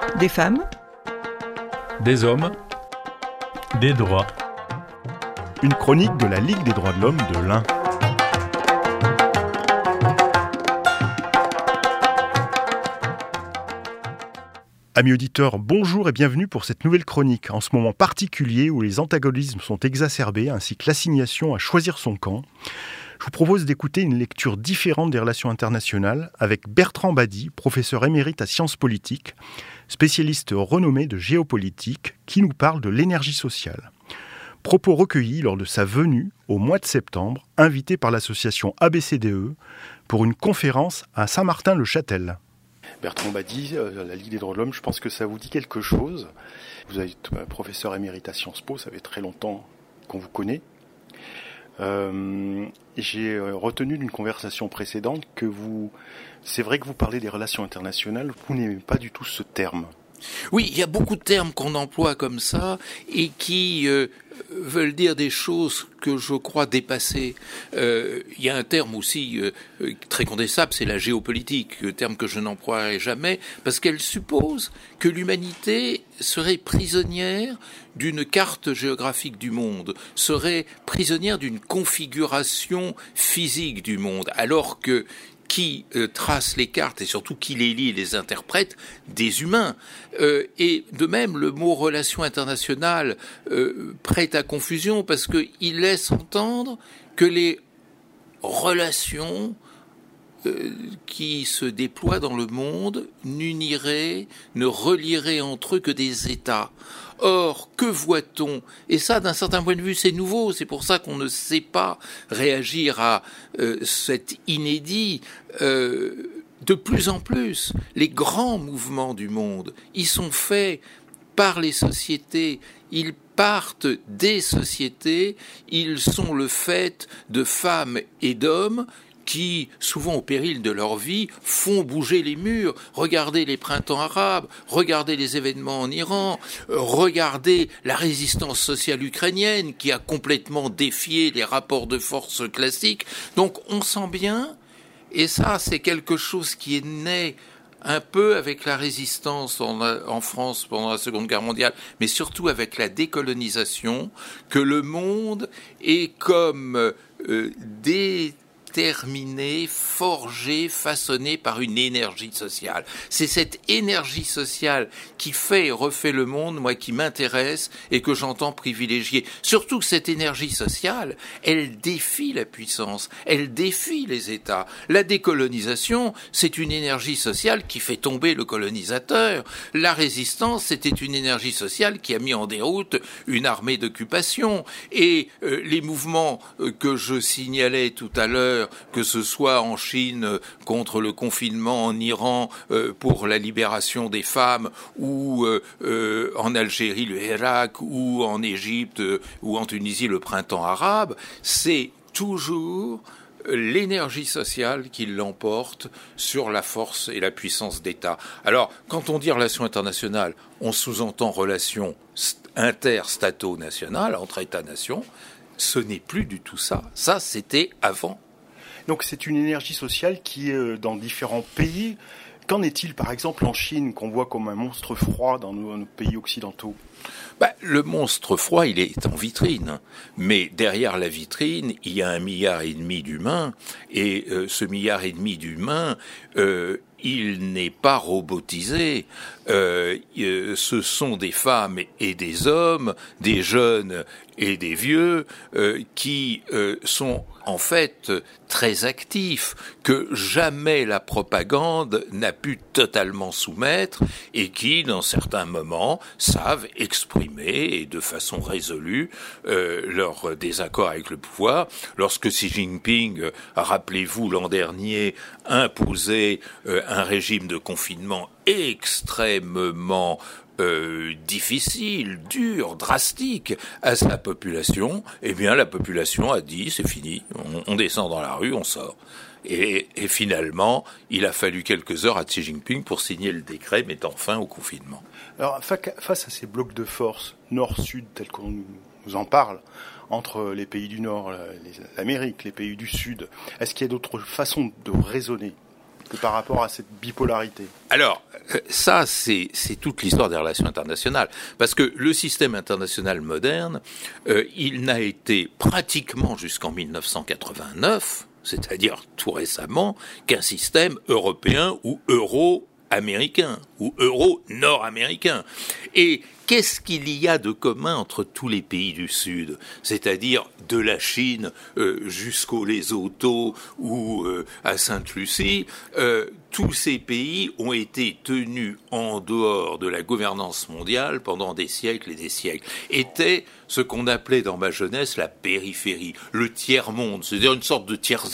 Des femmes, des hommes, des droits. Une chronique de la Ligue des droits de l'homme de l'Ain. Amis auditeurs, bonjour et bienvenue pour cette nouvelle chronique, en ce moment particulier où les antagonismes sont exacerbés ainsi que l'assignation à choisir son camp. Je vous propose d'écouter une lecture différente des relations internationales avec Bertrand Badi, professeur émérite à sciences politiques, spécialiste renommé de géopolitique, qui nous parle de l'énergie sociale. Propos recueillis lors de sa venue au mois de septembre, invité par l'association ABCDE pour une conférence à Saint-Martin-le-Châtel. Bertrand Badi, la Ligue des droits de l'homme, je pense que ça vous dit quelque chose. Vous êtes professeur émérite à Sciences Po, ça fait très longtemps qu'on vous connaît. J'ai retenu d'une conversation précédente que c'est vrai que vous parlez des relations internationales, vous n'aimez pas du tout ce terme. Oui, il y a beaucoup de termes qu'on emploie comme ça et qui veulent dire des choses que je crois dépassées. Il y a un terme aussi très condensable, c'est la géopolitique, terme que je n'emploierai jamais, parce qu'elle suppose que l'humanité serait prisonnière d'une carte géographique du monde, serait prisonnière d'une configuration physique du monde, alors que qui trace les cartes et surtout qui les lit et les interprète, des humains. Et de même, le mot relation internationale prête à confusion parce qu'il laisse entendre que les relations qui se déploient dans le monde n'uniraient, ne relieraient entre eux que des États. Or, que voit-on ? Et ça, d'un certain point de vue, c'est nouveau. C'est pour ça qu'on ne sait pas réagir à cet inédit. De plus en plus, les grands mouvements du monde, ils sont faits par les sociétés. Ils partent des sociétés. Ils sont le fait de femmes et d'hommes qui, souvent au péril de leur vie, font bouger les murs. Regardez les printemps arabes, regardez les événements en Iran, regardez la résistance sociale ukrainienne qui a complètement défié les rapports de force classiques. Donc on sent bien, et ça c'est quelque chose qui est né un peu avec la résistance en France pendant la Seconde Guerre mondiale, mais surtout avec la décolonisation, que le monde est comme déterminé, forgé, façonné par une énergie sociale. C'est cette énergie sociale qui fait et refait le monde, moi, qui m'intéresse et que j'entends privilégier. Surtout que cette énergie sociale, elle défie la puissance, elle défie les États. La décolonisation, c'est une énergie sociale qui fait tomber le colonisateur. La résistance, c'était une énergie sociale qui a mis en déroute une armée d'occupation. Et les mouvements que je signalais tout à l'heure, que ce soit en Chine contre le confinement, en Iran pour la libération des femmes, ou en Algérie le Hirak, ou en Égypte ou en Tunisie le printemps arabe, c'est toujours l'énergie sociale qui l'emporte sur la force et la puissance d'État. Alors, quand on dit relations internationales, on sous-entend relations interstato-nationales, entre États-nations. Ce n'est plus du tout ça. Ça, c'était avant. Donc c'est une énergie sociale qui est dans différents pays. Qu'en est-il par exemple en Chine, qu'on voit comme un monstre froid dans nos pays occidentaux ? Le monstre froid, il est en vitrine. Mais derrière la vitrine, il y a 1,5 milliard d'humains. Et ce 1,5 milliard d'humains, il n'est pas robotisé. Ce sont des femmes et des hommes, des jeunes et des vieux, qui sont en fait très actifs, que jamais la propagande n'a pu totalement soumettre et qui, dans certains moments, savent exprimer et de façon résolue leur désaccord avec le pouvoir. Lorsque Xi Jinping, rappelez-vous, l'an dernier, imposait un régime de confinement extrêmement difficile, dur, drastique à sa population, eh bien la population a dit c'est fini, on descend dans la rue, on sort. Et finalement, il a fallu quelques heures à Xi Jinping pour signer le décret mettant fin au confinement. Alors face à ces blocs de force nord-sud tels qu'on nous en parle, entre les pays du Nord, l'Amérique, les pays du Sud, est-ce qu'il y a d'autres façons de raisonner ? que par rapport à cette bipolarité. Alors, ça, c'est toute l'histoire des relations internationales. Parce que le système international moderne, il n'a été pratiquement jusqu'en 1989, c'est-à-dire tout récemment, qu'un système européen ou euro-américain ou euro-nord-américain. Et qu'est-ce qu'il y a de commun entre tous les pays du Sud ? C'est-à-dire de la Chine jusqu'au Lesotho ou à Sainte-Lucie, tous ces pays ont été tenus en dehors de la gouvernance mondiale pendant des siècles et des siècles. Étaient ce qu'on appelait dans ma jeunesse la périphérie, le tiers-monde, c'est-à-dire une sorte de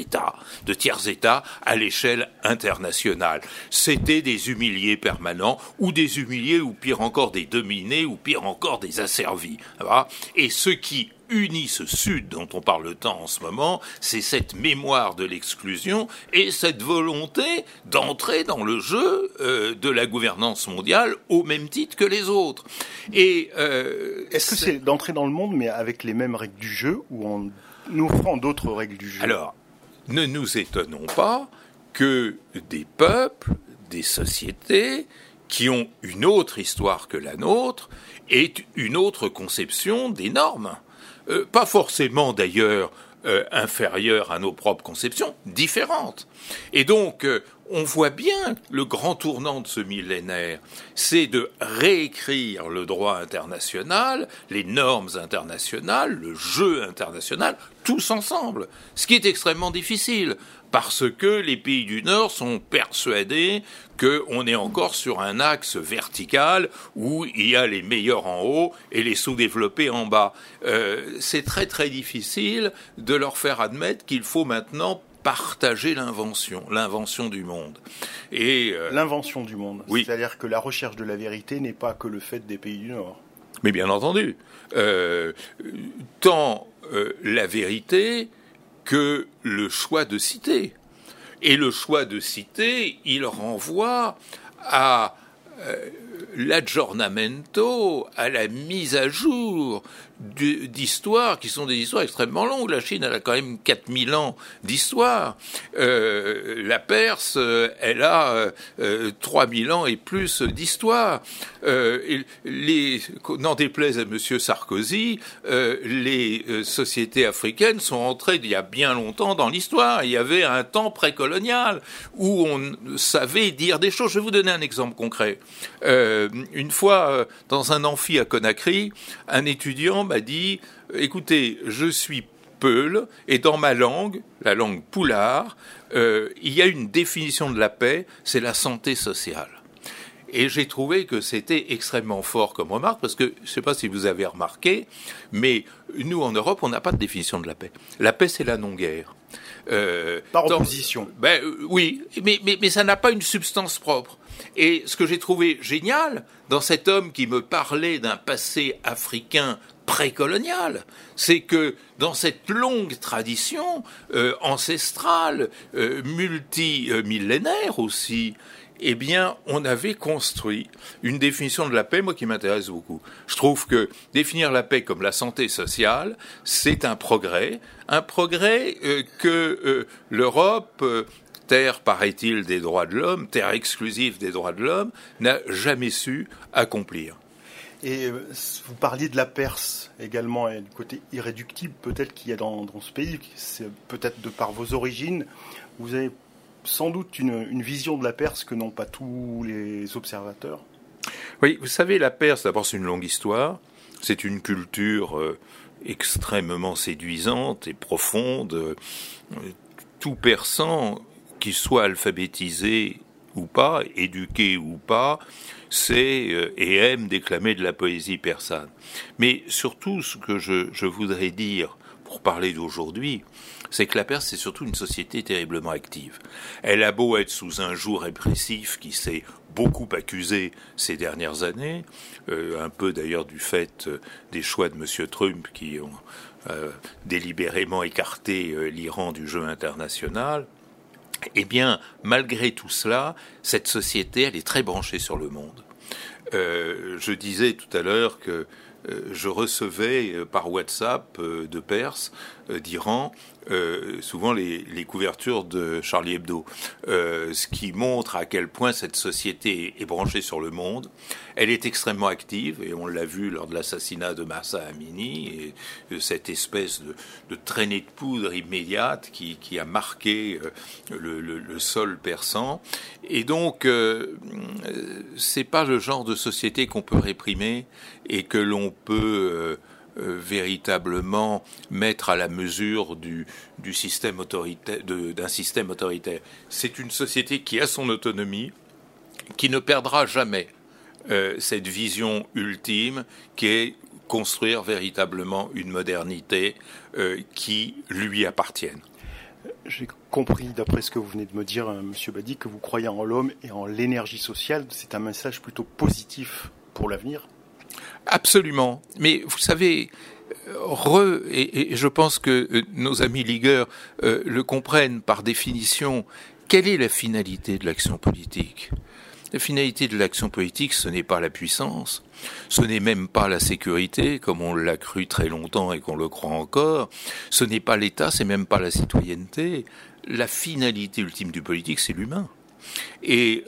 tiers-État à l'échelle internationale. C'était des humiliés permanents, ou des humiliés, ou pire encore des dominés, ou pire encore des asservis. Voilà. Et ce qui unit ce Sud dont on parle tant en ce moment, c'est cette mémoire de l'exclusion et cette volonté d'entrer dans le jeu de la gouvernance mondiale au même titre que les autres. Et est-ce que c'est d'entrer dans le monde, mais avec les mêmes règles du jeu, ou en offrant d'autres règles du jeu ? Alors, ne nous étonnons pas que des peuples, des sociétés qui ont une autre histoire que la nôtre aient une autre conception des normes. Pas forcément d'ailleurs inférieures à nos propres conceptions, différentes. Et donc, on voit bien le grand tournant de ce millénaire, c'est de réécrire le droit international, les normes internationales, le jeu international, tous ensemble, ce qui est extrêmement difficile. Parce que les pays du Nord sont persuadés qu'on est encore sur un axe vertical où il y a les meilleurs en haut et les sous-développés en bas. C'est très très difficile de leur faire admettre qu'il faut maintenant partager l'invention du monde. Et l'invention du monde, oui. C'est-à-dire que la recherche de la vérité n'est pas que le fait des pays du Nord. Mais bien entendu, tant la vérité que le choix de citer. Et le choix de citer, il renvoie à l'aggiornamento, à la mise à jour d'histoires qui sont des histoires extrêmement longues. La Chine, elle a quand même 4000 ans d'histoire. La Perse, elle a 3000 ans et plus d'histoire. N'en déplaise à Monsieur Sarkozy, les sociétés africaines sont entrées il y a bien longtemps dans l'histoire. Il y avait un temps précolonial où on savait dire des choses. Je vais vous donner un exemple concret. Une fois, dans un amphi à Conakry, un étudiant m'a dit « Écoutez, je suis Peul, et dans ma langue, la langue poulard, il y a une définition de la paix, c'est la santé sociale. » Et j'ai trouvé que c'était extrêmement fort comme remarque, parce que, je ne sais pas si vous avez remarqué, mais nous, en Europe, on n'a pas de définition de la paix. La paix, c'est la non-guerre. Par opposition. Oui, mais ça n'a pas une substance propre. Et ce que j'ai trouvé génial dans cet homme qui me parlait d'un passé africain précolonial, c'est que dans cette longue tradition ancestrale, multimillénaire aussi, eh bien, on avait construit une définition de la paix, moi qui m'intéresse beaucoup. Je trouve que définir la paix comme la santé sociale, c'est un progrès que l'Europe, terre, paraît-il, des droits de l'homme, terre exclusive des droits de l'homme, n'a jamais su accomplir. Et vous parliez de la Perse également, et du côté irréductible peut-être qu'il y a dans ce pays, c'est peut-être de par vos origines, vous avez sans doute une vision de la Perse que n'ont pas tous les observateurs. Oui, vous savez, la Perse, d'abord, c'est une longue histoire, c'est une culture extrêmement séduisante et profonde. Tout Persan, qu'il soit alphabétisé ou pas, éduqué ou pas, sait et aime déclamer de la poésie persane. Mais surtout, ce que je voudrais dire, pour parler d'aujourd'hui, c'est que la Perse, c'est surtout une société terriblement active. Elle a beau être sous un joug répressif qui s'est beaucoup accusé ces dernières années, un peu d'ailleurs du fait des choix de M. Trump qui ont délibérément écarté l'Iran du jeu international. Eh bien, malgré tout cela, cette société, elle est très branchée sur le monde. Je disais tout à l'heure que je recevais par WhatsApp de Perse, d'Iran, souvent les couvertures de Charlie Hebdo, ce qui montre à quel point cette société est branchée sur le monde. Elle est extrêmement active, et on l'a vu lors de l'assassinat de Mahsa Amini, et cette espèce de traînée de poudre immédiate qui a marqué le sol persan. Et donc, c'est pas le genre de société qu'on peut réprimer et que l'on peut véritablement mettre à la mesure du système autoritaire, d'un système autoritaire. C'est une société qui a son autonomie, qui ne perdra jamais cette vision ultime qui est construire véritablement une modernité qui lui appartienne. J'ai compris, d'après ce que vous venez de me dire, Monsieur Badi, que vous croyez en l'homme et en l'énergie sociale. C'est un message plutôt positif pour l'avenir. Absolument. Mais vous savez, et je pense que nos amis ligueurs le comprennent par définition, quelle est la finalité de l'action politique ? La finalité de l'action politique, ce n'est pas la puissance, ce n'est même pas la sécurité, comme on l'a cru très longtemps et qu'on le croit encore, ce n'est pas l'État, c'est même pas la citoyenneté. La finalité ultime du politique, c'est l'humain. Et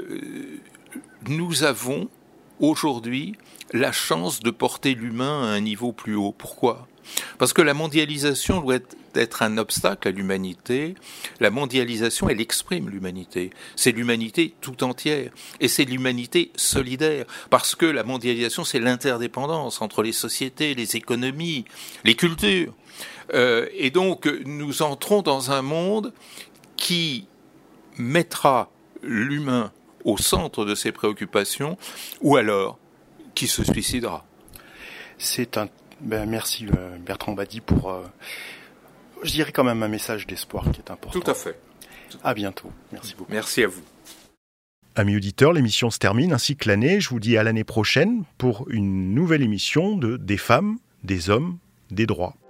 nous avons aujourd'hui la chance de porter l'humain à un niveau plus haut. Pourquoi ? Parce que la mondialisation doit être un obstacle à l'humanité. La mondialisation, elle exprime l'humanité. C'est l'humanité tout entière. Et c'est l'humanité solidaire. Parce que la mondialisation, c'est l'interdépendance entre les sociétés, les économies, les cultures. Et donc, nous entrons dans un monde qui mettra l'humain au centre de ses préoccupations, ou alors qui se suicidera. Merci Bertrand Badi pour, je dirais quand même un message d'espoir qui est important. Tout à fait. À bientôt. Merci beaucoup. Merci à vous. Amis auditeurs, l'émission se termine ainsi que l'année. Je vous dis à l'année prochaine pour une nouvelle émission de Des femmes, des hommes, des droits.